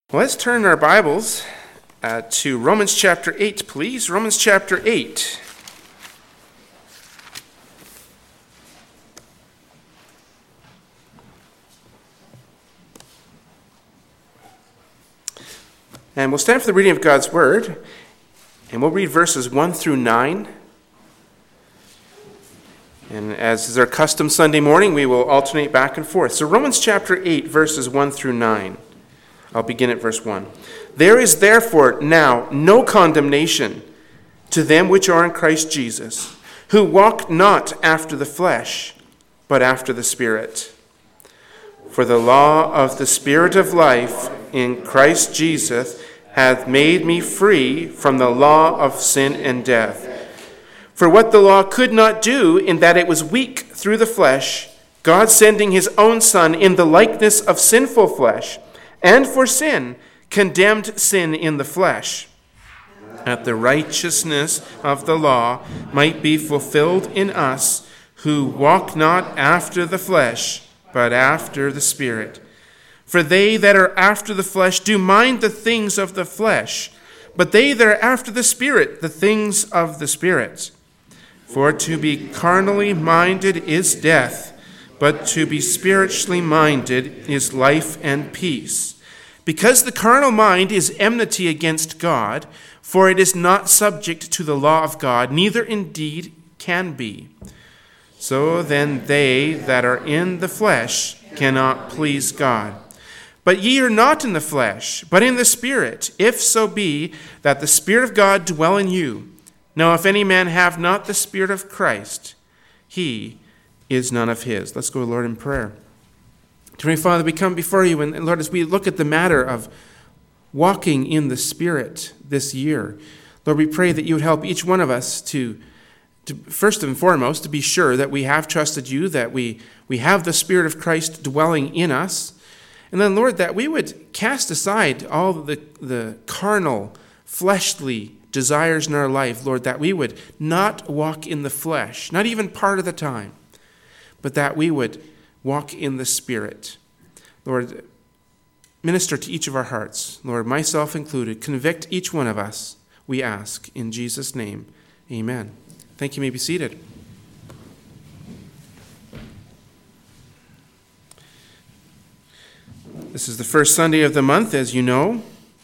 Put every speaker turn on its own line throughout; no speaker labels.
Well, let's turn our Bibles to Romans chapter 8, please. Romans chapter 8. And we'll stand for the reading of God's Word, and we'll read verses 1 through 9. And as is our custom Sunday morning, we will alternate back and forth. So Romans chapter 8, verses 1 through 9. I'll begin at verse 1. There is therefore now no condemnation to them which are in Christ Jesus, who walk not after the flesh, but after the Spirit. For the law of the Spirit of life in Christ Jesus hath made me free from the law of sin and death. For what the law could not do, in that it was weak through the flesh, God sending his own Son in the likeness of sinful flesh, and for sin, condemned sin in the flesh, that the righteousness of the law might be fulfilled in us, who walk not after the flesh, but after the Spirit. For they that are after the flesh do mind the things of the flesh, but they that are after the Spirit, the things of the Spirit. For to be carnally minded is death, but to be spiritually minded is life and peace. Because the carnal mind is enmity against God, for it is not subject to the law of God, neither indeed can be. So then they that are in the flesh cannot please God. But ye are not in the flesh, but in the Spirit, if so be that the Spirit of God dwell in you. Now if any man have not the Spirit of Christ, he is none of his. Let's go, Lord, in prayer. Heavenly Father, we come before you, and Lord, as we look at the matter of walking in the Spirit this year, Lord, we pray that you would help each one of us to first and foremost, to be sure that we have trusted you, that we have the Spirit of Christ dwelling in us, and then, Lord, that we would cast aside all the carnal, fleshly desires in our life, Lord, that we would not walk in the flesh, not even part of the time, but that we would walk in the Spirit. Lord, minister to each of our hearts, Lord, myself included. Convict each one of us, we ask. In Jesus' name, amen. Thank you. You may be seated. This is the first Sunday of the month, as you know.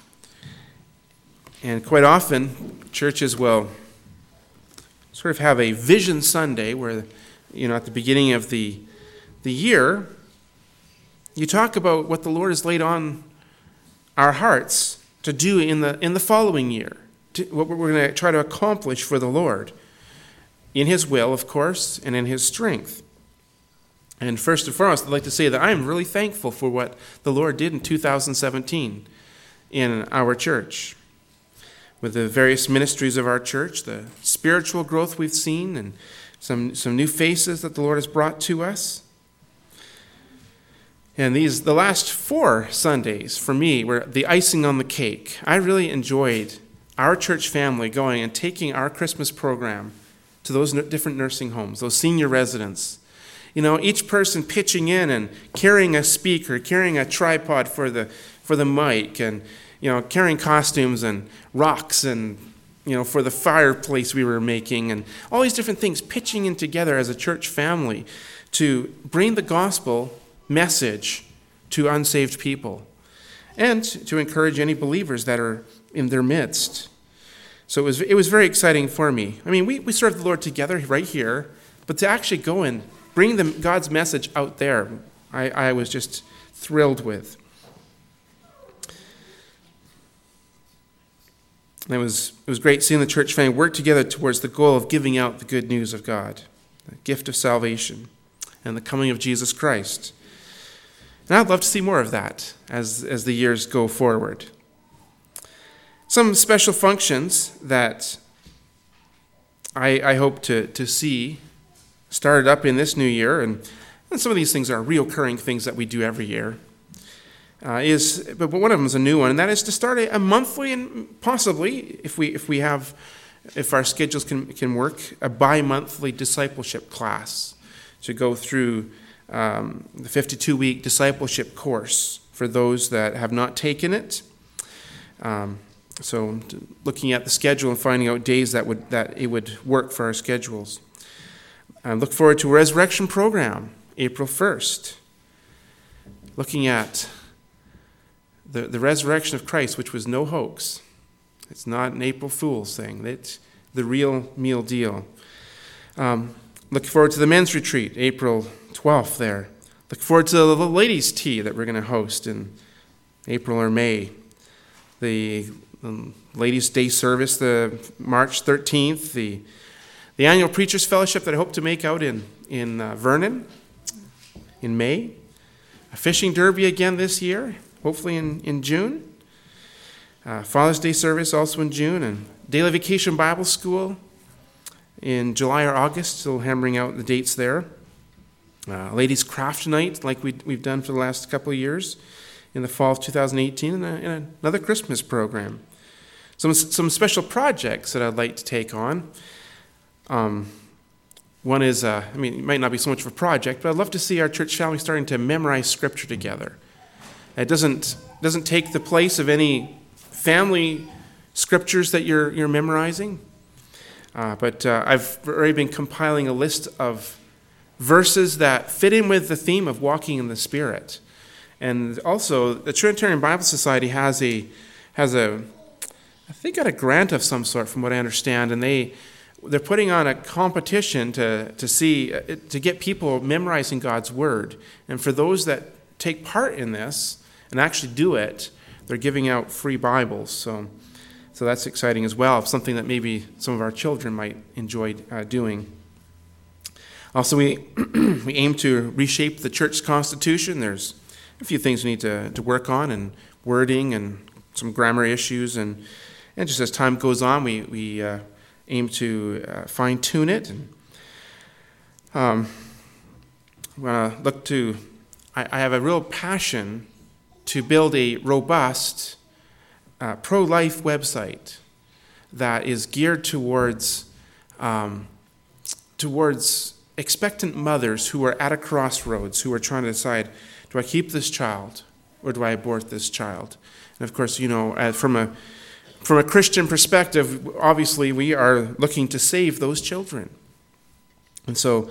And quite often, churches will sort of have a Vision Sunday where, at the beginning of the year, you talk about what the Lord has laid on our hearts to do in the following year, what we're going to try to accomplish for the Lord, in his will, of course, and in his strength. And first and foremost, I'd like to say that I am really thankful for what the Lord did in 2017 in our church, with the various ministries of our church, the spiritual growth we've seen, and some new faces that the Lord has brought to us. And the last 4 Sundays for me were the icing on the cake. I really enjoyed our church family going and taking our Christmas program to those different nursing homes, those senior residents. Each person pitching in and carrying a speaker, carrying a tripod for the mic, and carrying costumes and rocks and for the fireplace we were making, and all these different things, pitching in together as a church family to bring the gospel message to unsaved people and to encourage any believers that are in their midst. So it was very exciting for me. I mean, we serve the Lord together right here, but to actually go and bring God's message out there, I was just thrilled with. And it was great seeing the church family work together towards the goal of giving out the good news of God, the gift of salvation, and the coming of Jesus Christ. And I'd love to see more of that as the years go forward. Some special functions that I hope to see started up in this new year, and some of these things are recurring things that we do every year. But one of them is a new one, and that is to start a monthly, and possibly, if our schedules can work, a bi-monthly discipleship class to go through the 52-week discipleship course for those that have not taken it. So looking at the schedule and finding out days that it would work for our schedules. Look forward to a resurrection program, April 1st. Looking at the resurrection of Christ, which was no hoax. It's not an April Fool's thing. It's the real meal deal. Looking forward to the men's retreat, April 12th there. Look forward to the ladies' tea that we're going to host in April or May. The ladies' day service, the March 13th. The annual Preachers' Fellowship that I hope to make out in Vernon in May. A fishing derby again this year, hopefully in June. Father's Day service also in June. And Daily Vacation Bible School in July or August, still hammering out the dates there. Ladies' Craft Night, like we've done for the last couple of years, in the fall of 2018, and another Christmas program. Some special projects that I'd like to take on. One is, it might not be so much of a project, but I'd love to see our church family starting to memorize Scripture together. It doesn't take the place of any family scriptures that you're memorizing. But I've already been compiling a list of verses that fit in with the theme of walking in the Spirit. And also, the Trinitarian Bible Society has a grant of some sort, from what I understand, and they're putting on a competition to get people memorizing God's Word. And for those that take part in this and actually do it, they're giving out free Bibles. So that's exciting as well. Something that maybe some of our children might enjoy doing. Also, we aim to reshape the church constitution. There's a few things we need to work on, and wording and some grammar issues. And just as time goes on, we aim to fine-tune it. And I have a real passion to build a robust pro-life website that is geared towards expectant mothers who are at a crossroads, who are trying to decide, do I keep this child or do I abort this child? And of course, from a Christian perspective, obviously we are looking to save those children. And so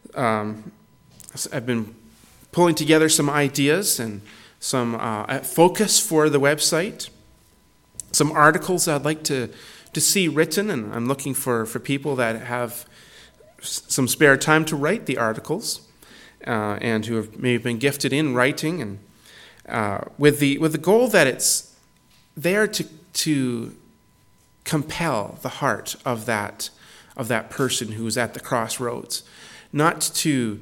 I've been pulling together some ideas and some focus for the website, some articles I'd like to see written, and I'm looking for people that have some spare time to write the articles, and who have maybe been gifted in writing, and with the goal that it's there to compel the heart of that person who's at the crossroads, not to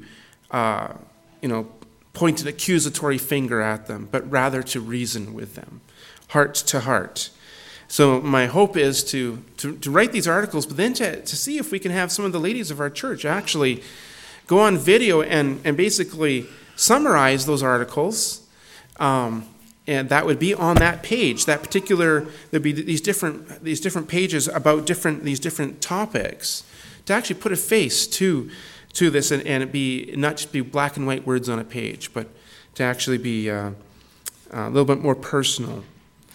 point an accusatory finger at them, but rather to reason with them, heart to heart. So my hope is to write these articles, but then to see if we can have some of the ladies of our church actually go on video and basically summarize those articles, and that would be on that page. That particular, there'd be these different pages about these different topics, to actually put a face to this, and it be not just be black and white words on a page, but to actually be a little bit more personal.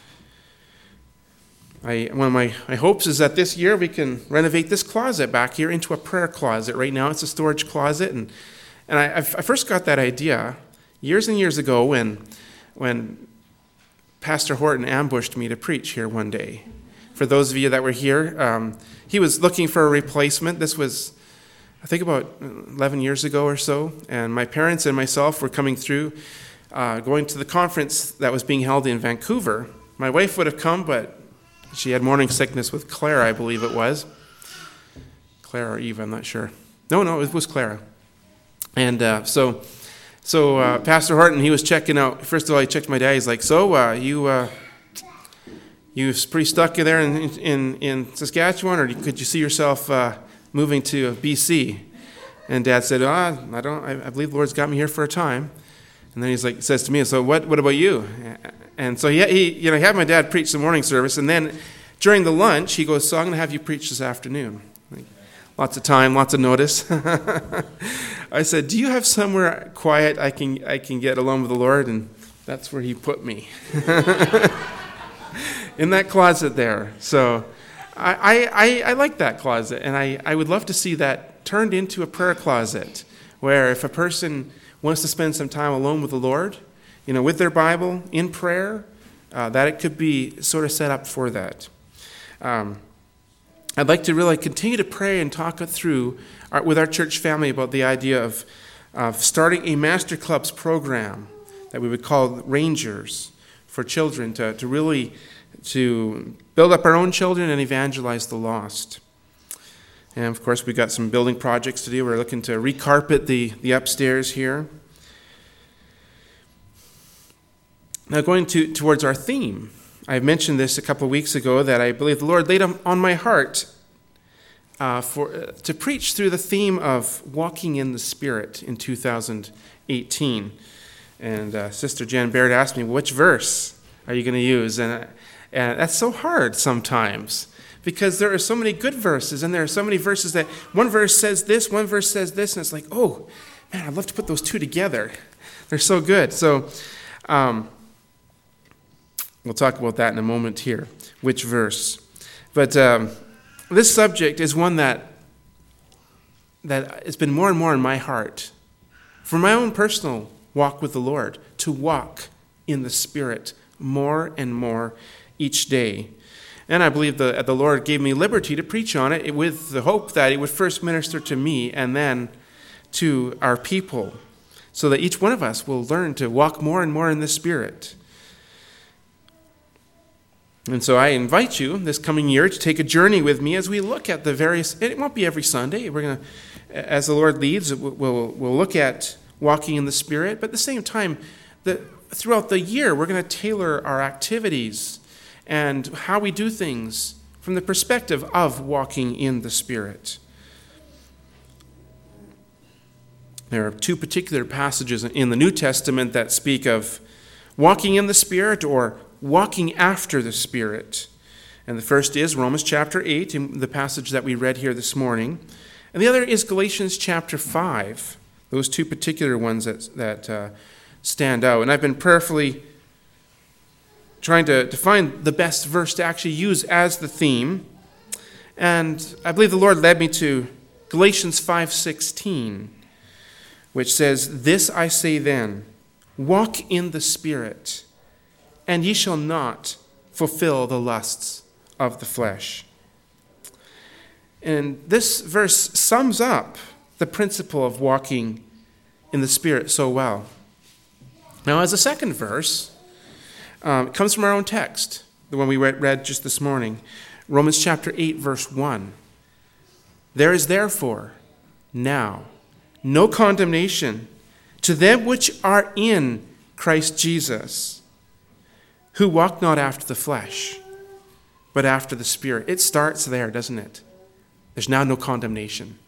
One of my hopes is that this year we can renovate this closet back here into a prayer closet. Right now it's a storage closet, and I first got that idea years and years ago when Pastor Horton ambushed me to preach here one day. For those of you that were here, he was looking for a replacement. This was, I think, about 11 years ago or so, and my parents and myself were coming through, going to the conference that was being held in Vancouver. My wife would have come, but she had morning sickness with Clara, I believe it was. Clara or Eva, I'm not sure. No, it was Clara. And so Pastor Horton, he was checking out. First of all, he checked my dad. He's like, "So, you pretty stuck there in Saskatchewan, or could you see yourself moving to BC?" And Dad said, "I believe the Lord's got me here for a time." And then says to me, "So what about you?" And so he had my dad preach the morning service, and then during the lunch, he goes, "So I'm going to have you preach this afternoon." Lots of time, lots of notice. I said, "Do you have somewhere quiet I can get alone with the Lord?" And that's where he put me. in that closet there. So I like that closet, and I would love to see that turned into a prayer closet, where if a person wants to spend some time alone with the Lord, with their Bible, in prayer, that it could be sort of set up for that. I'd like to really continue to pray and talk it through with our church family about the idea of starting a Master Clubs program that we would call Rangers for children to really build up our own children and evangelize the lost. And of course, we've got some building projects to do. We're looking to recarpet the upstairs here. Now, going towards our theme, I mentioned this a couple of weeks ago that I believe the Lord laid on my heart to preach through the theme of walking in the Spirit in 2018. And Sister Jan Baird asked me, which verse are you going to use? And that's so hard sometimes, because there are so many good verses, and there are so many verses that one verse says this, one verse says this, and it's like, oh, man, I'd love to put those two together. They're so good. So we'll talk about that in a moment here, which verse. But this subject is one that has been more and more in my heart for my own personal walk with the Lord, to walk in the Spirit more and more each day. And I believe the Lord gave me liberty to preach on it with the hope that it would first minister to me and then to our people, so that each one of us will learn to walk more and more in the Spirit. And so I invite you this coming year to take a journey with me as we look at the various, it won't be every Sunday, we're going to, as the Lord leads, we'll look at walking in the Spirit, but at the same time, throughout the year, we're going to tailor our activities and how we do things from the perspective of walking in the Spirit. There are two particular passages in the New Testament that speak of walking in the Spirit or walking after the Spirit. And the first is Romans chapter 8, in the passage that we read here this morning. And the other is Galatians chapter 5, those two particular ones that stand out. And I've been prayerfully trying to find the best verse to actually use as the theme. And I believe the Lord led me to Galatians 5:16, which says, "This I say then, walk in the Spirit, and ye shall not fulfill the lusts of the flesh." And this verse sums up the principle of walking in the Spirit so well. Now, as a second verse, it comes from our own text, the one we read just this morning, Romans chapter 8, verse 1. "There is therefore now no condemnation to them which are in Christ Jesus, who walk not after the flesh, but after the Spirit." It starts there, doesn't it? There's now no condemnation.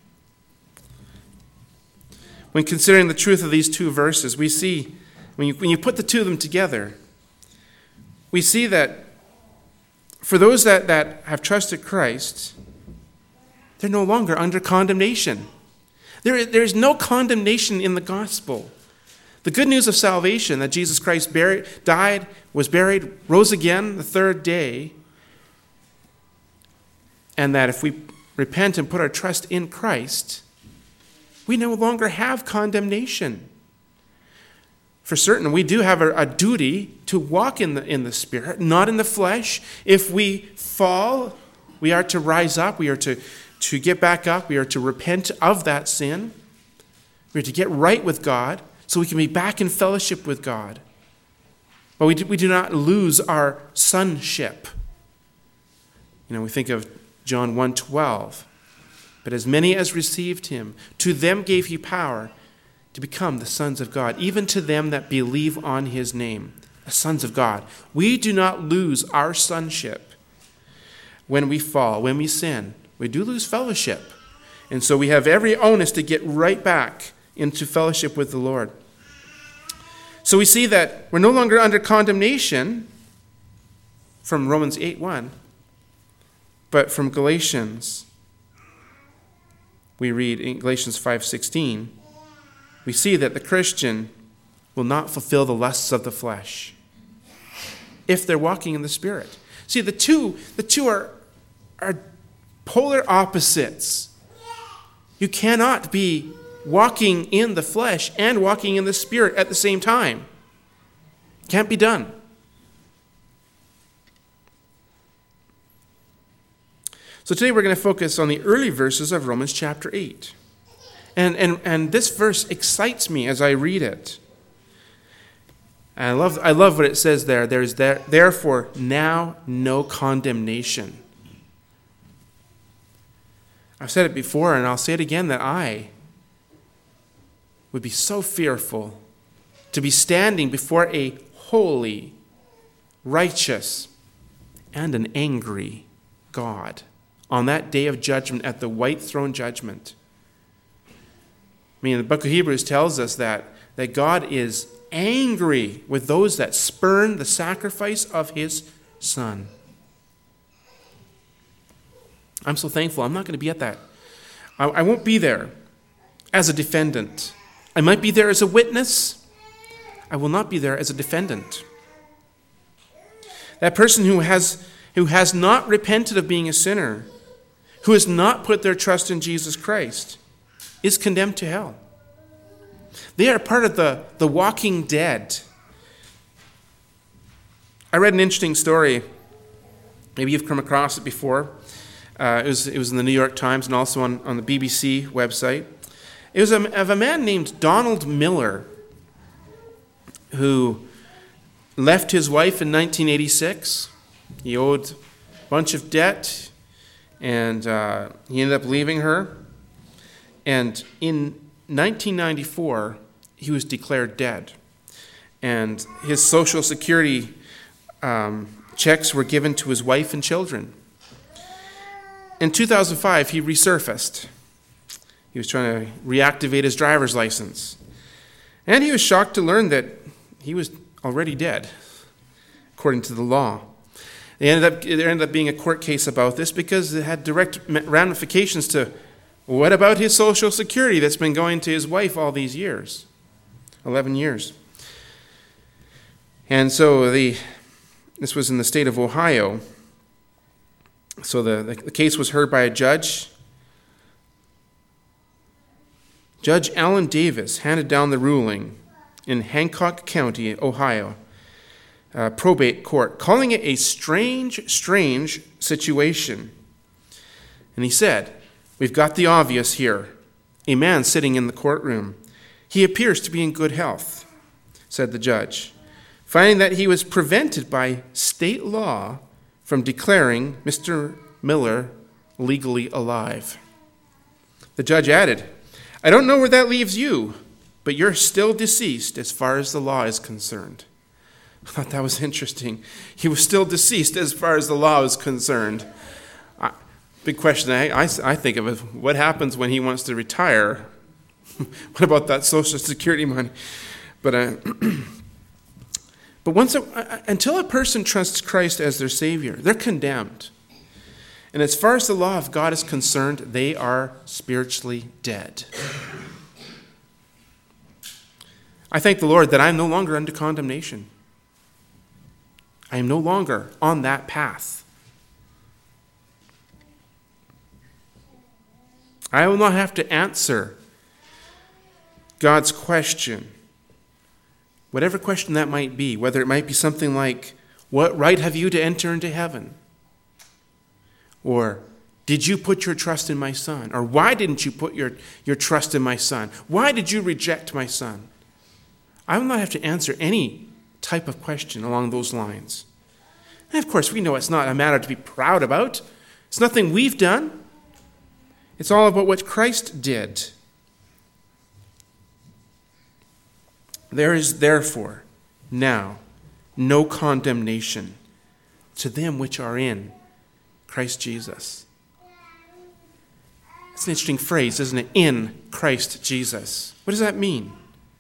When considering the truth of these two verses, we see, when you put the two of them together, we see that for those that have trusted Christ, they're no longer under condemnation. There is no condemnation in the gospel. The good news of salvation, that Jesus Christ died, was buried, rose again the third day, and that if we repent and put our trust in Christ, we no longer have condemnation. For certain, we do have a duty to walk in the Spirit, not in the flesh. If we fall, we are to rise up. We are to get back up. We are to repent of that sin. We are to get right with God so we can be back in fellowship with God. But we do not lose our sonship. We think of John 1:12. "But as many as received him, to them gave he power to become the sons of God, even to them that believe on his name." The sons of God. We do not lose our sonship when we fall, when we sin. We do lose fellowship. And so we have every onus to get right back into fellowship with the Lord. So we see that we're no longer under condemnation from Romans 8:1, but from Galatians, we read in Galatians 5:16, we see that the Christian will not fulfill the lusts of the flesh if they're walking in the Spirit. See, the two are polar opposites. You cannot be walking in the flesh and walking in the Spirit at the same time. Can't be done. So today we're going to focus on the early verses of Romans chapter 8. And this verse excites me as I read it. And I love what it says there. There's therefore now no condemnation. I've said it before and I'll say it again, that I would be so fearful to be standing before a holy, righteous, and an angry God on that day of judgment, at the white throne judgment. I mean, the book of Hebrews tells us that God is angry with those that spurn the sacrifice of his Son. I'm so thankful I'm not going to be at that. I won't be there as a defendant. I might be there as a witness. I will not be there as a defendant. That person who has not repented of being a sinner, who has not put their trust in Jesus Christ, is condemned to hell. They are part of the walking dead. I read an interesting story. Maybe you've come across it before. It was in the New York Times and also on the BBC website. It was of a man named Donald Miller, who left his wife in 1986. He owed a bunch of debt, and he ended up leaving her. And in 1994, he was declared dead. And his Social Security checks were given to his wife and children. In 2005, he resurfaced. He was trying to reactivate his driver's license. And he was shocked to learn that he was already dead, according to the law. There ended up being a court case about this because it had direct ramifications to what about his Social Security that's been going to his wife all these years, 11 years. And so this was in the state of Ohio. So the case was heard by a judge. Judge Alan Davis handed down the ruling in Hancock County, Ohio, probate court, calling it a strange situation. And he said, "We've got the obvious here. A man sitting in the courtroom. He appears to be in good health," said the judge, finding that he was prevented by state law from declaring Mr. Miller legally alive. The judge added, "I don't know where that leaves you, but you're still deceased as far as the law is concerned." I thought that was interesting. He was still deceased as far as the law is concerned. Big question I think of is, what happens when he wants to retire? What about that Social Security money? But until a person trusts Christ as their Savior, they're condemned. And as far as the law of God is concerned, they are spiritually dead. I thank the Lord that I am no longer under condemnation. I am no longer on that path. I will not have to answer God's question, whatever question that might be, whether it might be something like, "What right have you to enter into heaven?" Or, "Did you put your trust in my Son?" Or, "Why didn't you put your trust in my Son? Why did you reject my Son?" I will not have to answer any type of question along those lines. And of course, we know it's not a matter to be proud about. It's nothing we've done. It's all about what Christ did. There is therefore now no condemnation to them which are in Christ Jesus. It's an interesting phrase, isn't it? In Christ Jesus. What does that mean?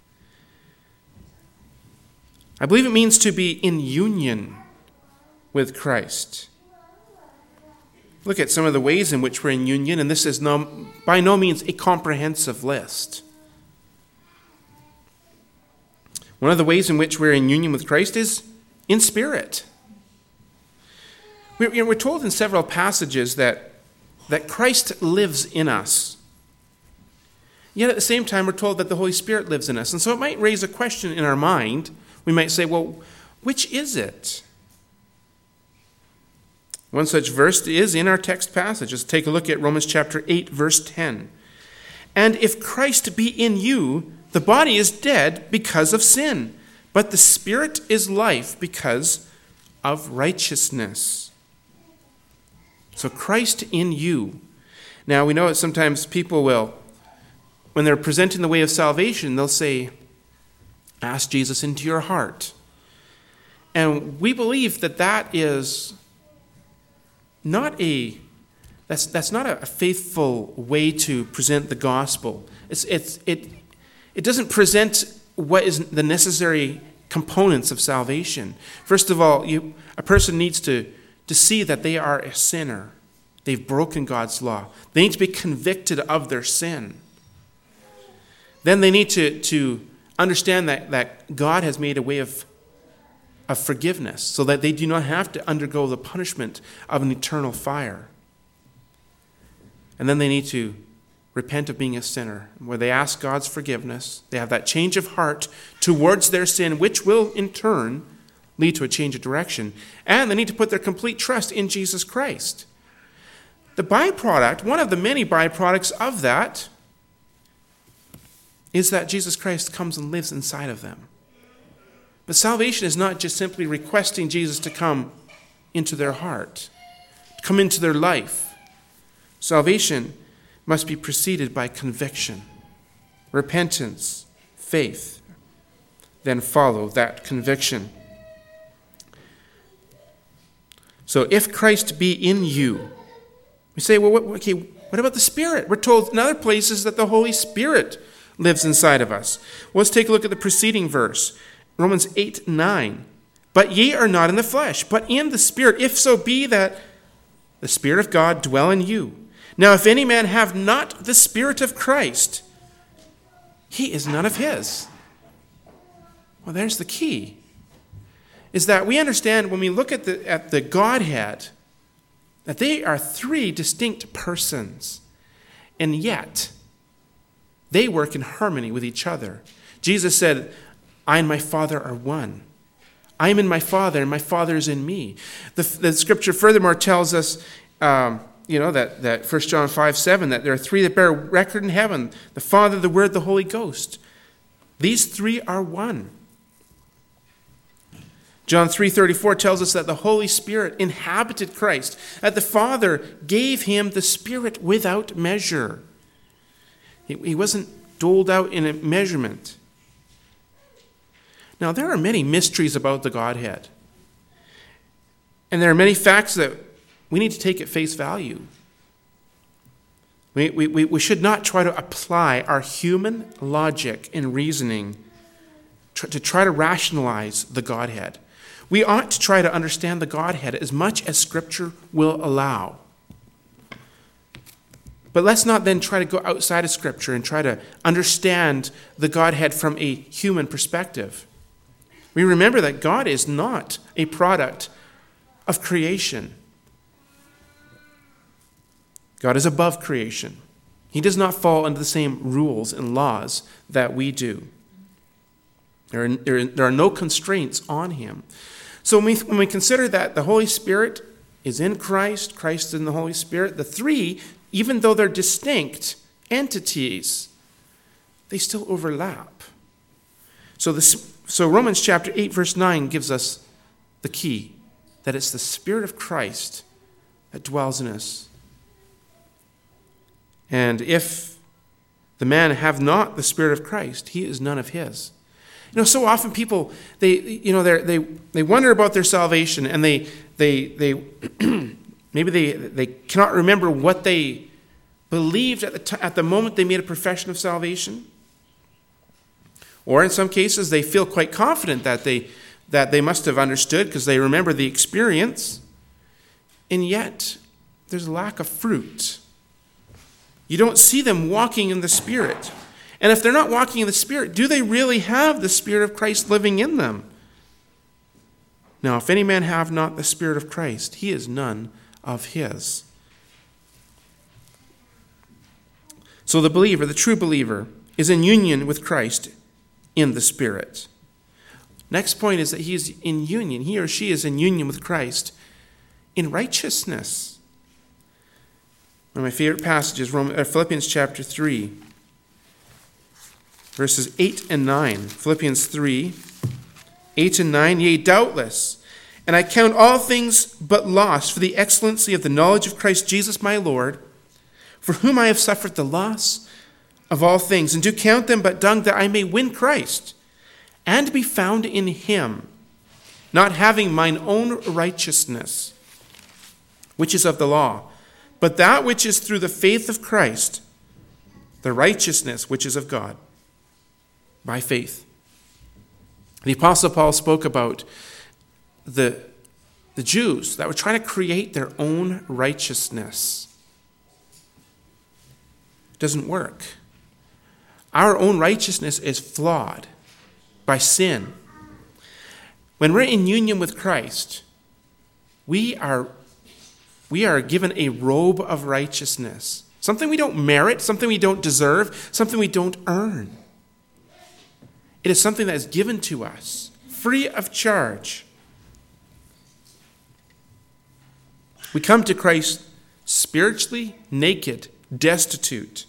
I believe it means to be in union with Christ. Look at some of the ways in which we're in union, and this is by no means a comprehensive list. One of the ways in which we're in union with Christ is in spirit. We're told in several passages that Christ lives in us. Yet at the same time, we're told that the Holy Spirit lives in us. And so it might raise a question in our mind. We might say, well, which is it? One such verse is in our text passage. Let's take a look at Romans chapter 8, verse 10. And if Christ be in you, the body is dead because of sin, but the Spirit is life because of righteousness. So Christ in you. Now we know that sometimes people will, when they're presenting the way of salvation, they'll say, ask Jesus into your heart. And we believe that is not that's not a faithful way to present the gospel. It doesn't present what is the necessary components of salvation. First of all, a person needs to see that they are a sinner. They've broken God's law. They need to be convicted of their sin. Then they need to understand that God has made a way of forgiveness so that they do not have to undergo the punishment of an eternal fire. And then they need to repent of being a sinner, where they ask God's forgiveness. They have that change of heart towards their sin, which will in turn lead to a change of direction. And they need to put their complete trust in Jesus Christ. The byproduct, one of the many byproducts of that, is that Jesus Christ comes and lives inside of them. But salvation is not just simply requesting Jesus to come into their heart, to come into their life. Salvation must be preceded by conviction, repentance, faith, then follow that conviction. So if Christ be in you, we say, well, what about the Spirit? We're told in other places that the Holy Spirit lives inside of us. Well, let's take a look at the preceding verse, Romans 8:9. But ye are not in the flesh, but in the Spirit, if so be that the Spirit of God dwell in you. Now, if any man have not the Spirit of Christ, he is none of his. Well, there's the key, is that we understand when we look at the Godhead, that they are three distinct persons, and yet they work in harmony with each other. Jesus said, I and my Father are one. I am in my Father, and my Father is in me. The Scripture furthermore tells us, that 1 John 5:7, that there are three that bear record in heaven, the Father, the Word, the Holy Ghost. These three are one. John 3:34 tells us that the Holy Spirit inhabited Christ, that the Father gave him the Spirit without measure. He wasn't doled out in a measurement. Now, there are many mysteries about the Godhead. And there are many facts that we need to take at face value. We should not try to apply our human logic and reasoning to try to rationalize the Godhead. We ought to try to understand the Godhead as much as Scripture will allow. But let's not then try to go outside of Scripture and try to understand the Godhead from a human perspective. We remember that God is not a product of creation. God is above creation. He does not fall under the same rules and laws that we do. There are no constraints on him. So when we consider that the Holy Spirit is in Christ, Christ is in the Holy Spirit, the three, even though they're distinct entities, they still overlap. So Romans chapter 8, verse 9 gives us the key, that it's the Spirit of Christ that dwells in us. And if the man have not the Spirit of Christ, he is none of his. So often people they wonder about their salvation, and they maybe they cannot remember what they believed at the moment they made a profession of salvation. Or in some cases, they feel quite confident that they must have understood because they remember the experience, and yet there's a lack of fruit. You don't see them walking in the Spirit. And if they're not walking in the Spirit, do they really have the Spirit of Christ living in them? Now, if any man have not the Spirit of Christ, he is none of his. So the believer, the true believer, is in union with Christ in the Spirit. Next point is that he is in union. He or she is in union with Christ in righteousness. One of my favorite passages, Philippians chapter 3, verses 8 and 9. Philippians 3, 8 and 9. Yea, doubtless, and I count all things but loss for the excellency of the knowledge of Christ Jesus my Lord, for whom I have suffered the loss of all things, and do count them but dung, that I may win Christ, and be found in him, not having mine own righteousness, which is of the law, but that which is through the faith of Christ, the righteousness which is of God, by faith. The Apostle Paul spoke about the Jews that were trying to create their own righteousness. It doesn't work. Our own righteousness is flawed by sin. When we're in union with Christ, we are given a robe of righteousness. Something we don't merit, something we don't deserve, something we don't earn. It is something that is given to us, free of charge. We come to Christ spiritually naked, destitute.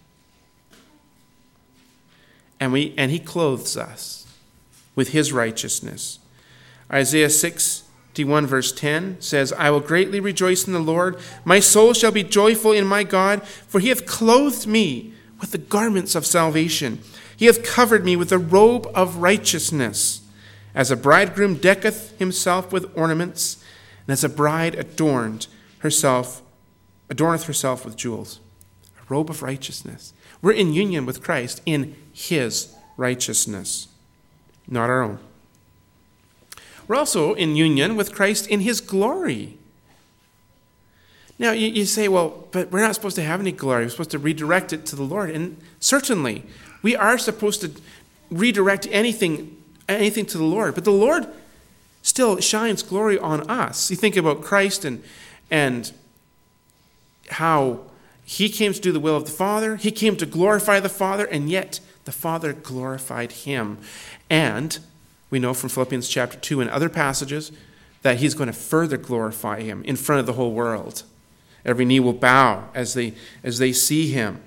And he clothes us with his righteousness. Isaiah 61 verse 10 says, I will greatly rejoice in the Lord. My soul shall be joyful in my God, for he hath clothed me with the garments of salvation. He hath covered me with a robe of righteousness, as a bridegroom decketh himself with ornaments, and as a bride adorneth herself with jewels. A robe of righteousness. We're in union with Christ in his righteousness, not our own. We're also in union with Christ in his glory. Now, you say, well, but we're not supposed to have any glory. We're supposed to redirect it to the Lord. And certainly, we are supposed to redirect anything to the Lord. But the Lord still shines glory on us. You think about Christ and how he came to do the will of the Father. He came to glorify the Father, and yet the Father glorified him. And we know from Philippians chapter 2 and other passages that he's going to further glorify him in front of the whole world. Every knee will bow as they see him.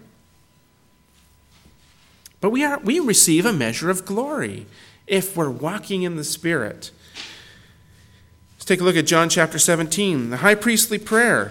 But we receive a measure of glory if we're walking in the Spirit. Let's take a look at John chapter 17, the high priestly prayer.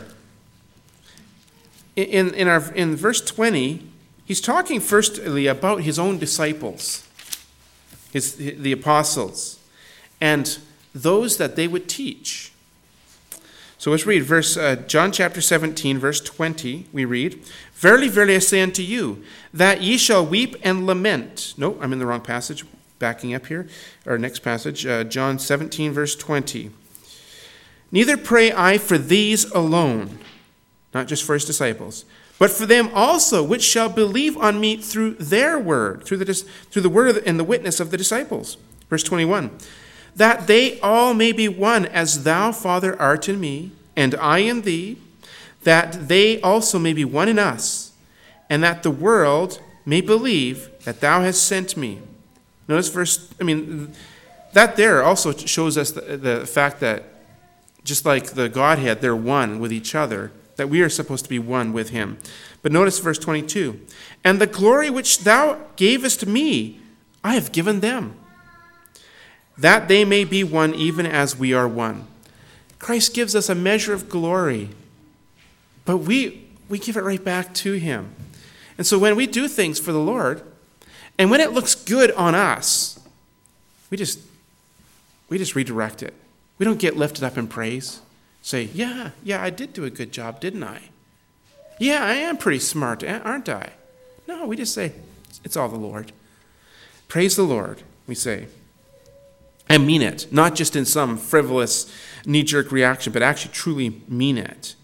In verse 20, he's talking firstly about his own disciples, the apostles, and those that they would teach. So let's read John chapter 17, verse 20. We read, Verily, verily, I say unto you, that ye shall weep and lament. No, I'm in the wrong passage. Backing up here. Our next passage, John 17, verse 20. Neither pray I for these alone, not just for his disciples, but for them also which shall believe on me through their word, through the word and the witness of the disciples. Verse 21. That they all may be one, as thou, Father, art in me, and I in thee, that they also may be one in us, and that the world may believe that thou hast sent me. Notice that there also shows us the fact that just like the Godhead, they're one with each other, that we are supposed to be one with him. But notice verse 22. And the glory which thou gavest me, I have given them, that they may be one even as we are one. Christ gives us a measure of glory, but we give it right back to him. And so when we do things for the Lord, and when it looks good on us, we just redirect it. We don't get lifted up in praise. Say, yeah, I did do a good job, didn't I? Yeah, I am pretty smart, aren't I? No, we just say, it's all the Lord. Praise the Lord, we say. And mean it, not just in some frivolous, knee-jerk reaction, but actually truly mean it.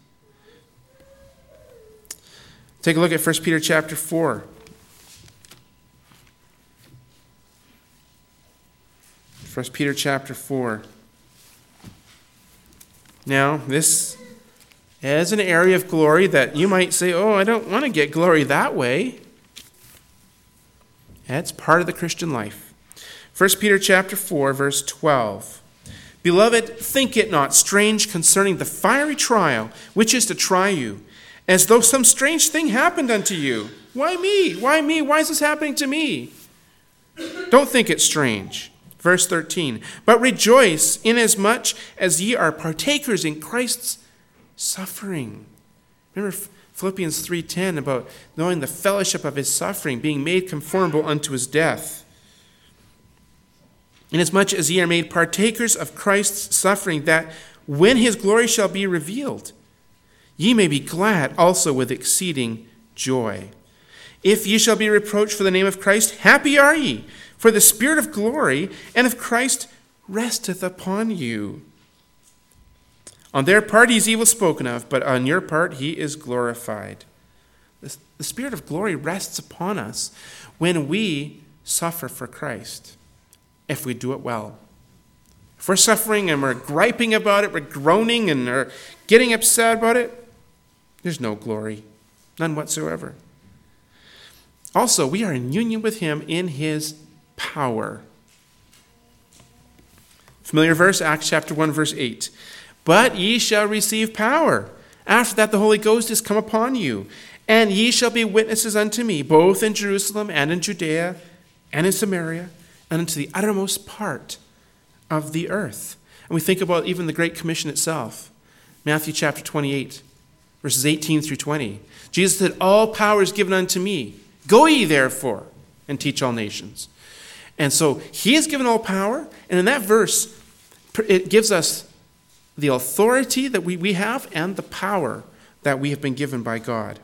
Take a look at 1 Peter chapter 4. 1 Peter chapter 4. Now, this is an area of glory that you might say, oh, I don't want to get glory that way. That's part of the Christian life. 1 Peter chapter 4, verse 12. Beloved, think it not strange concerning the fiery trial which is to try you, as though some strange thing happened unto you. Why me? Why me? Why is this happening to me? Don't think it strange. Verse 13. But rejoice inasmuch as ye are partakers in Christ's suffering. Remember Philippians 3:10 about knowing the fellowship of his suffering, being made conformable unto his death. Inasmuch as ye are made partakers of Christ's suffering, that when his glory shall be revealed, ye may be glad also with exceeding joy. If ye shall be reproached for the name of Christ, happy are ye, for the Spirit of glory and of Christ resteth upon you. On their part he is evil spoken of, but on your part he is glorified. The Spirit of glory rests upon us when we suffer for Christ, if we do it well. If we're suffering and we're griping about it, we're groaning and we're getting upset about it, there's no glory, none whatsoever. Also, we are in union with him in his power. Familiar verse, Acts chapter 1, verse 8. But ye shall receive power. After that the Holy Ghost is come upon you, and ye shall be witnesses unto me, both in Jerusalem and in Judea and in Samaria, and unto the uttermost part of the earth. And we think about even the Great Commission itself. Matthew chapter 28, verses 18 through 20. Jesus said, all power is given unto me. Go ye therefore and teach all nations. And so he has given all power, and in that verse, it gives us the authority that we have and the power that we have been given by God.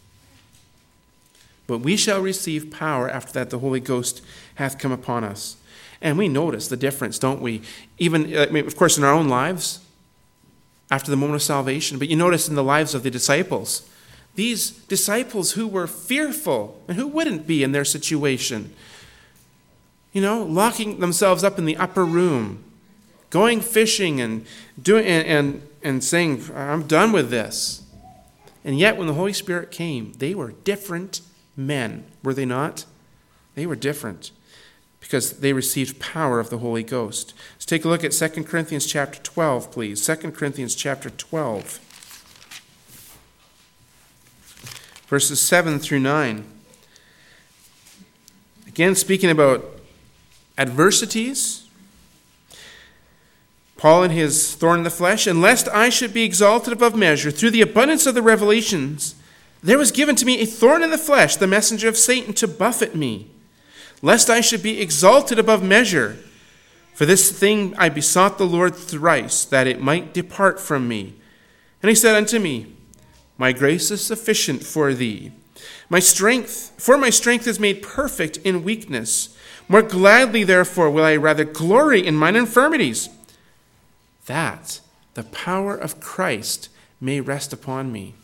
But we shall receive power after that the Holy Ghost hath come upon us. And we notice the difference, don't we? Even, of course, in our own lives, after the moment of salvation, but you notice in the lives of the disciples, these disciples who were fearful, and who wouldn't be in their situation, locking themselves up in the upper room, going fishing and doing and saying, I'm done with this. And yet when the Holy Spirit came, they were different men, were they not? They were different because they received power of the Holy Ghost. Let's take a look at 2 Corinthians chapter 12, please. 2 Corinthians chapter 12, verses 7 through 9. Again, speaking about adversities, Paul in his thorn in the flesh, and lest I should be exalted above measure through the abundance of the revelations, there was given to me a thorn in the flesh, the messenger of Satan, to buffet me, lest I should be exalted above measure. For this thing I besought the Lord thrice, that it might depart from me. And he said unto me, my grace is sufficient for thee. My strength is made perfect in weakness. More gladly, therefore, will I rather glory in mine infirmities, that the power of Christ may rest upon me.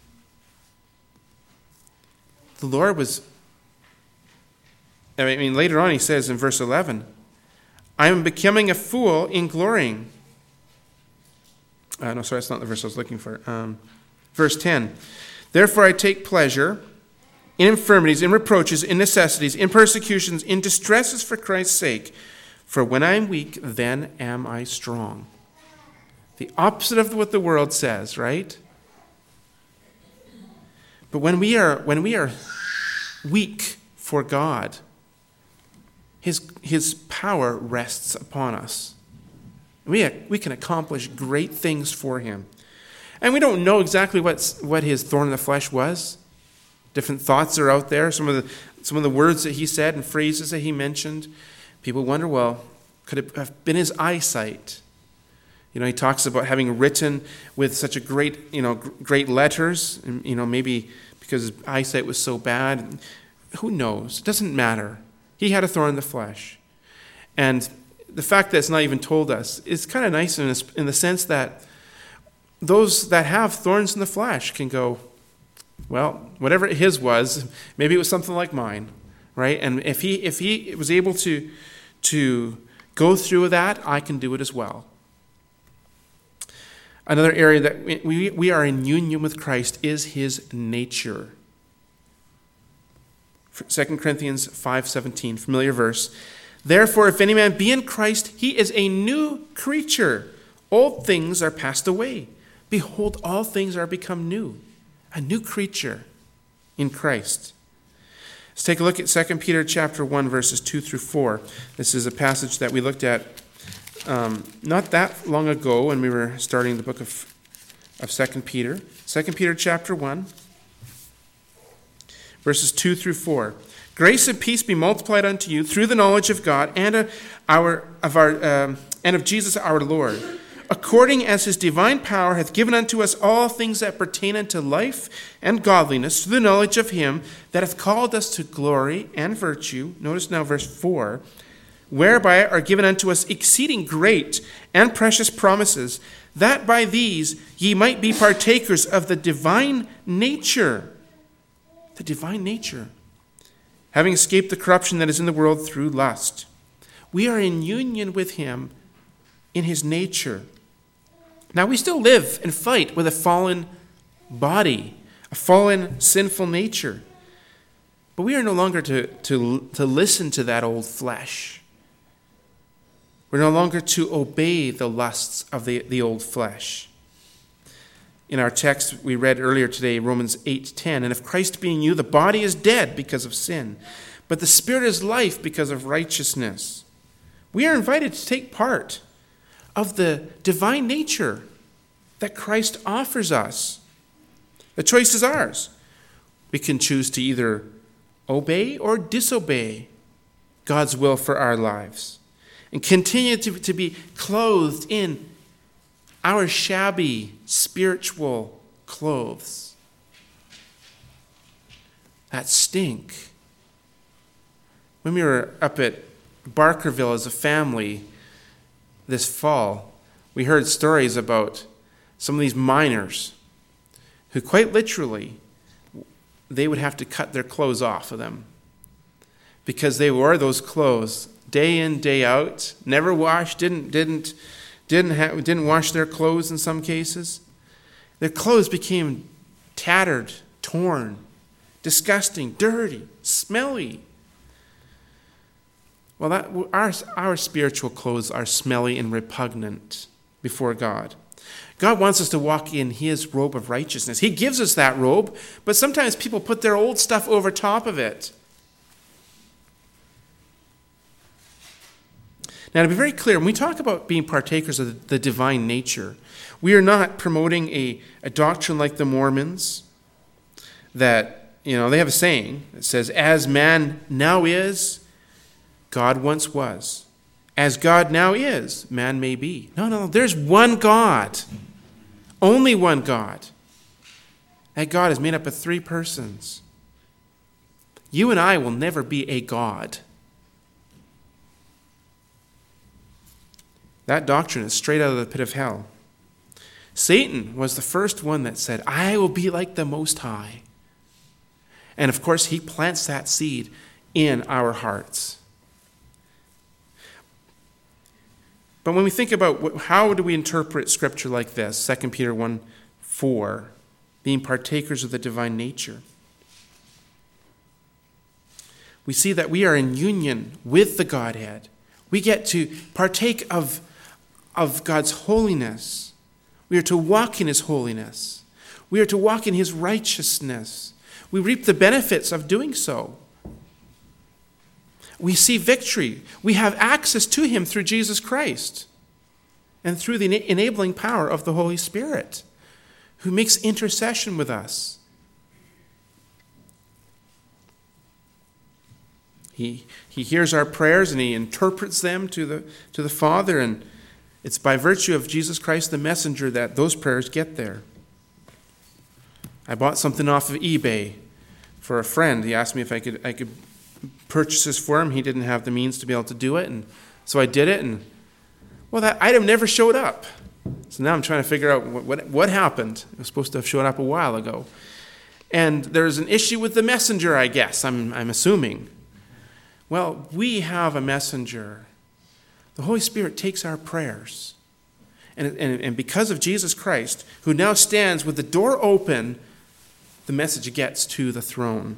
The Lord was, later on he says in verse 11, I am becoming a fool in glorying. No, sorry, that's not the verse I was looking for. Verse 10, therefore I take pleasure in infirmities, in reproaches, in necessities, in persecutions, in distresses for Christ's sake. For when I am weak, then am I strong. The opposite of what the world says, right? But when we are weak for God, His power rests upon us. We can accomplish great things for Him. And we don't know exactly what His thorn in the flesh was. Different thoughts are out there. Some of the words that He said and phrases that He mentioned. People wonder, well, could it have been His eyesight? He talks about having written with such a great letters, and, maybe because his eyesight was so bad. Who knows? It doesn't matter. He had a thorn in the flesh. And the fact that it's not even told us is kind of nice in the sense that those that have thorns in the flesh can go, well, whatever his was, maybe it was something like mine, right? And if he was able to go through that, I can do it as well. Another area that we are in union with Christ is his nature. 2 Corinthians 5:17, familiar verse. Therefore, if any man be in Christ, he is a new creature. Old things are passed away. Behold, all things are become new. A new creature in Christ. Let's take a look at 2 Peter chapter 1, verses 2 through 4. This is a passage that we looked at not that long ago when we were starting the book of 2 Peter. 2 Peter chapter 1, verses 2 through 4. Grace and peace be multiplied unto you through the knowledge of God and of Jesus our Lord, according as his divine power hath given unto us all things that pertain unto life and godliness, through the knowledge of him that hath called us to glory and virtue. Notice now verse 4. Whereby are given unto us exceeding great and precious promises, that by these ye might be partakers of the divine nature. The divine nature. Having escaped the corruption that is in the world through lust. We are in union with him in his nature. Now we still live and fight with a fallen body, a fallen sinful nature. But we are no longer to listen to that old flesh. We're no longer to obey the lusts of the old flesh. In our text we read earlier today, Romans 8:10, and if Christ be in you, the body is dead because of sin, but the spirit is life because of righteousness. We are invited to take part of the divine nature that Christ offers us. The choice is ours. We can choose to either obey or disobey God's will for our lives and continue to be clothed in our shabby spiritual clothes that stink. When we were up at Barkerville as a family this fall, we heard stories about some of these miners who quite literally, they would have to cut their clothes off of them because they wore those clothes day in, day out, never washed, didn't wash their clothes in some cases. Their clothes became tattered, torn, disgusting, dirty, smelly. Well, our spiritual clothes are smelly and repugnant before God. God wants us to walk in his robe of righteousness. He gives us that robe, but sometimes people put their old stuff over top of it. Now, to be very clear, when we talk about being partakers of the divine nature, we are not promoting a doctrine like the Mormons that, they have a saying that says, as man now is, God once was. As God now is, man may be. No, there's one God. Only one God. That God is made up of three persons. You and I will never be a God. That doctrine is straight out of the pit of hell. Satan was the first one that said, I will be like the Most High. And of course, he plants that seed in our hearts. But when we think about how do we interpret Scripture like this, 2 Peter 1:4, being partakers of the divine nature, we see that we are in union with the Godhead. We get to partake of God's holiness. We are to walk in his holiness. We are to walk in his righteousness. We reap the benefits of doing so. We see victory. We have access to him through Jesus Christ and through the enabling power of the Holy Spirit, who makes intercession with us. He hears our prayers and he interprets them to the Father, and it's by virtue of Jesus Christ the messenger that those prayers get there. I bought something off of eBay for a friend. He asked me if I could purchase this for him. He didn't have the means to be able to do it, and so I did it, and that item never showed up. So now I'm trying to figure out what happened. It was supposed to have shown up a while ago. And there's an issue with the messenger, I guess, I'm assuming. Well, we have a messenger. The Holy Spirit takes our prayers And because of Jesus Christ, who now stands with the door open, the message gets to the throne.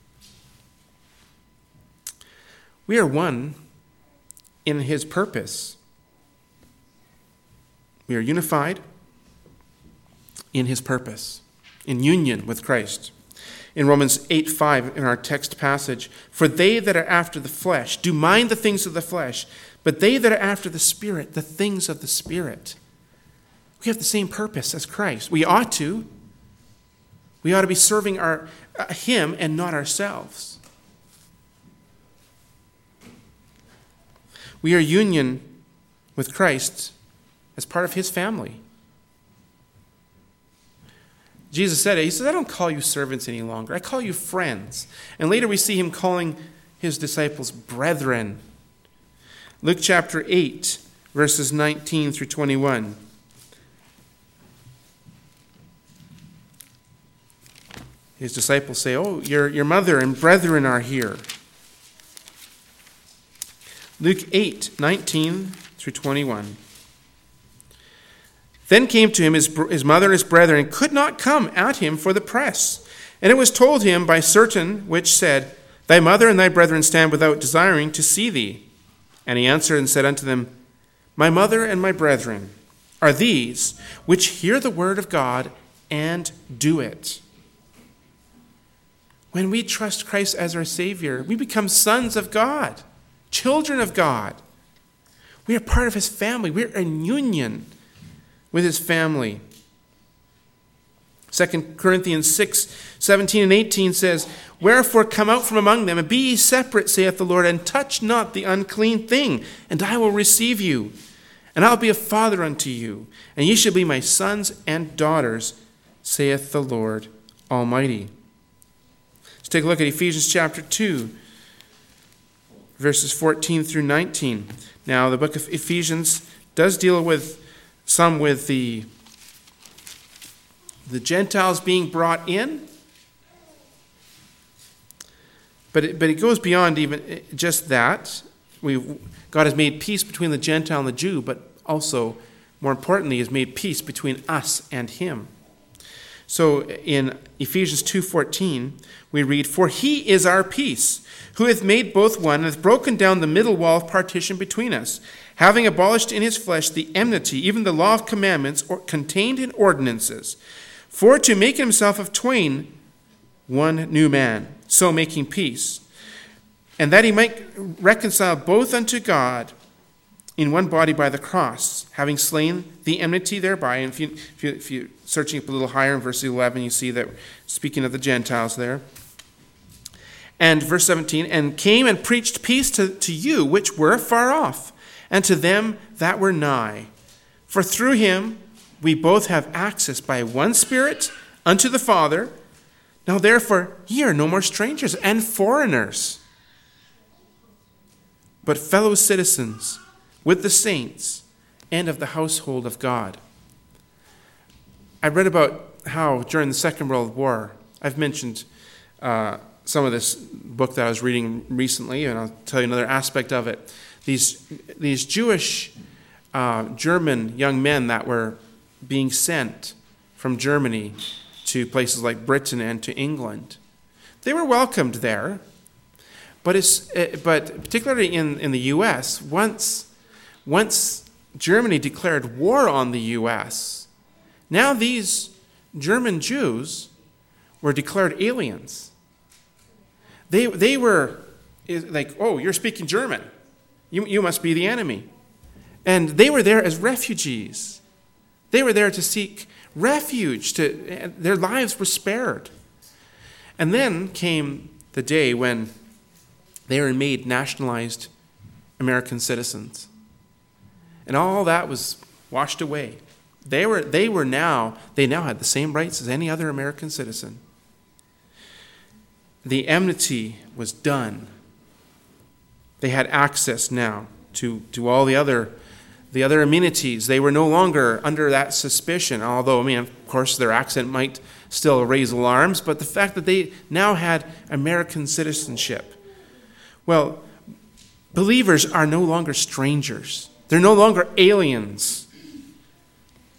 We are one in his purpose. We are unified in his purpose, in union with Christ. In Romans 8:5, in our text passage, for they that are after the flesh do mind the things of the flesh, but they that are after the Spirit, the things of the Spirit. We have the same purpose as Christ. We ought to. We ought to be serving him and not ourselves. We are union with Christ as part of his family. Jesus said it. He says, I don't call you servants any longer. I call you friends. And later we see him calling his disciples brethren. Luke chapter 8, verses 19 through 21. His disciples say, oh, your mother and brethren are here. Luke 8, 19 through 21. Then came to him his mother and his brethren, and could not come at him for the press. And it was told him by certain which said, Thy mother and thy brethren stand without, desiring to see thee. And he answered and said unto them, My mother and my brethren are these which hear the word of God and do it. When we trust Christ as our Savior, we become sons of God, children of God. We are part of his family. We're in union with his family. 2 Corinthians 6, 17 and 18 says, Wherefore come out from among them, and be ye separate, saith the Lord, and touch not the unclean thing, and I will receive you. And I'll be a father unto you, and ye shall be my sons and daughters, saith the Lord Almighty. Let's take a look at Ephesians chapter 2, verses 14 through 19. Now, the book of Ephesians does deal with the Gentiles being brought in, but it goes beyond even just that. God has made peace between the Gentile and the Jew, but also, more importantly, has made peace between us and him. So in Ephesians 2:14, we read, For he is our peace, who hath made both one, and hath broken down the middle wall of partition between us, having abolished in his flesh the enmity, even the law of commandments contained in ordinances, for to make himself of twain one new man, so making peace, and that he might reconcile both unto God in one body by the cross, having slain the enmity thereby. And if you're searching up a little higher in verse 11, you see that speaking of the Gentiles there. And verse 17, and came and preached peace to you which were far off, and to them that were nigh. For through him we both have access by one Spirit unto the Father. Now therefore ye are no more strangers and foreigners, but fellow citizens with the saints and of the household of God. I read about how during the Second World War, I've mentioned some of this book that I was reading recently, and I'll tell you another aspect of it. These Jewish German young men that were being sent from Germany to places like Britain and to England, they were welcomed there. But particularly in the U.S., once Germany declared war on the U.S., now these German Jews were declared aliens. They were like, oh, you're speaking German. You must be the enemy. And they were there as refugees. They were there to seek refuge. Their lives were spared. And then came the day when they were made nationalized American citizens. And all that was washed away. They now had the same rights as any other American citizen. The enmity was done. They had access now to all the other amenities. They were no longer under that suspicion, although, of course, their accent might still raise alarms, but the fact that they now had American citizenship. Well, believers are no longer strangers. They're no longer aliens.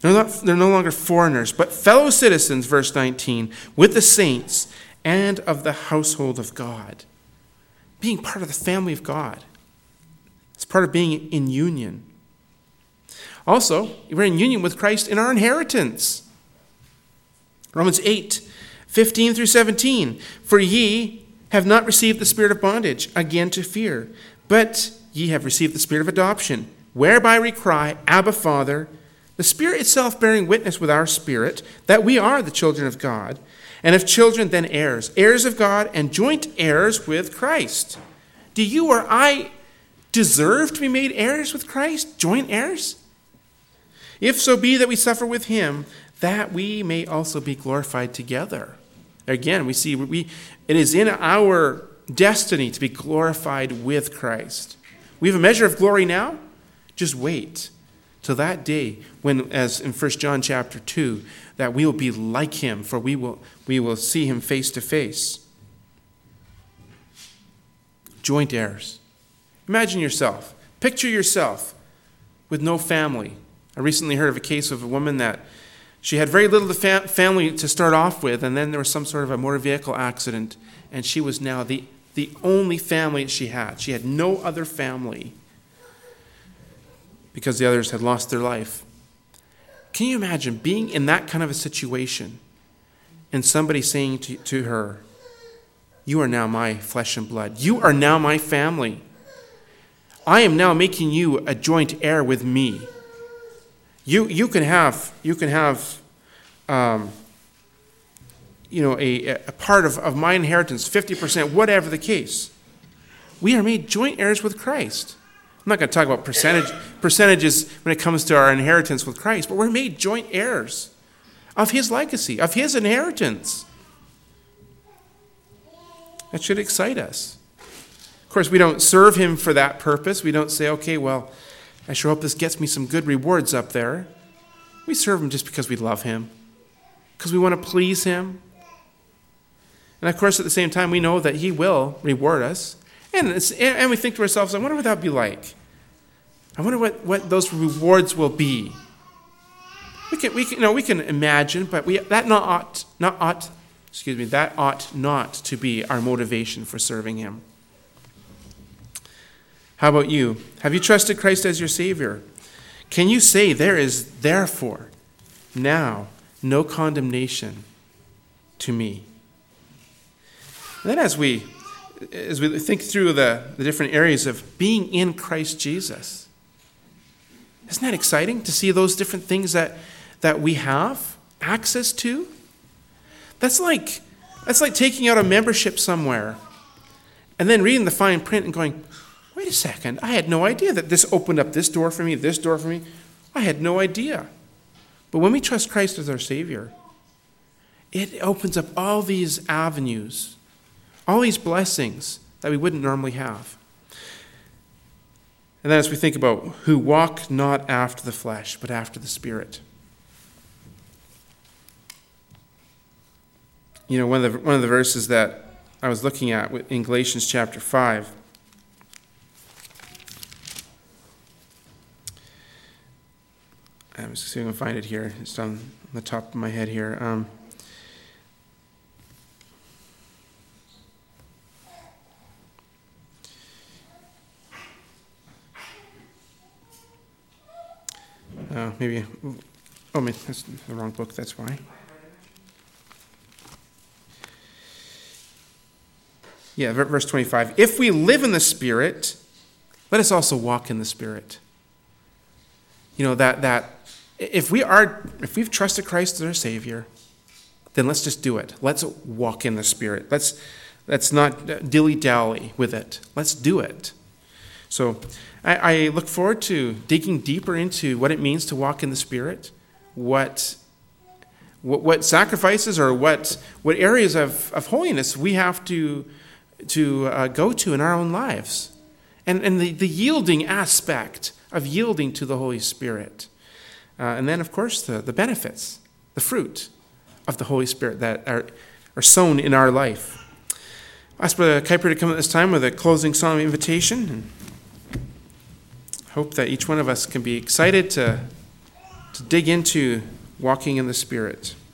They're no longer foreigners, but fellow citizens, verse 19, with the saints and of the household of God. Being part of the family of God. It's part of being in union. Also, we're in union with Christ in our inheritance. Romans 8, 15 through 17. For ye have not received the spirit of bondage, again to fear, but ye have received the spirit of adoption, whereby we cry, Abba, Father, the Spirit itself bearing witness with our spirit that we are the children of God, and if children, then heirs, heirs of God, and joint heirs with Christ. Do you or I deserve to be made heirs with Christ, joint heirs? If so be that we suffer with him, that we may also be glorified together. Again, we see it is in our destiny to be glorified with Christ. We have a measure of glory now. Just wait till that day when, as in 1 John chapter 2, that we will be like him, for we will see him face to face. Joint heirs. Imagine yourself. Picture yourself with no family. I recently heard of a case of a woman that she had very little family to start off with, and then there was some sort of a motor vehicle accident, and she was now the only family she had. She had no other family because the others had lost their life. Can you imagine being in that kind of a situation and somebody saying to her, you are now my flesh and blood. You are now my family. I am now making you a joint heir with me. You can have a part of my inheritance, 50%, whatever the case. We are made joint heirs with Christ. I'm not going to talk about percentages when it comes to our inheritance with Christ, but we're made joint heirs of his legacy, of his inheritance. That should excite us. Of course, we don't serve him for that purpose. We don't say, okay, well, I sure hope this gets me some good rewards up there. We serve him just because we love him, because we want to please him. And of course, at the same time, we know that he will reward us. And we think to ourselves, I wonder what that would be like. I wonder what those rewards will be. We can imagine, but that ought not to be our motivation for serving him. How about you? Have you trusted Christ as your Savior? Can you say there is therefore now no condemnation to me? And then as we think through the different areas of being in Christ Jesus, isn't that exciting to see those different things that we have access to? That's like taking out a membership somewhere and then reading the fine print and going, wait a second, I had no idea that this opened up this door for me. I had no idea. But when we trust Christ as our Savior, it opens up all these avenues, all these blessings that we wouldn't normally have. And then as we think about who walk not after the flesh, but after the Spirit. You know, one of the verses that I was looking at in Galatians chapter 5, I'm just going to find it here. It's on the top of my head here. That's the wrong book, that's why. Yeah, verse 25. If we live in the Spirit, let us also walk in the Spirit. You know, that if we've trusted Christ as our Savior, then let's just do it. Let's walk in the Spirit. Let's not dilly-dally with it. Let's do it. So I look forward to digging deeper into what it means to walk in the Spirit, what sacrifices or what areas of holiness we have to go to in our own lives, and the yielding aspect of yielding to the Holy Spirit. And then, of course, the benefits, the fruit of the Holy Spirit that are sown in our life. I ask Brother Kuiper to come at this time with a closing song of invitation. And hope that each one of us can be excited to to dig into walking in the Spirit.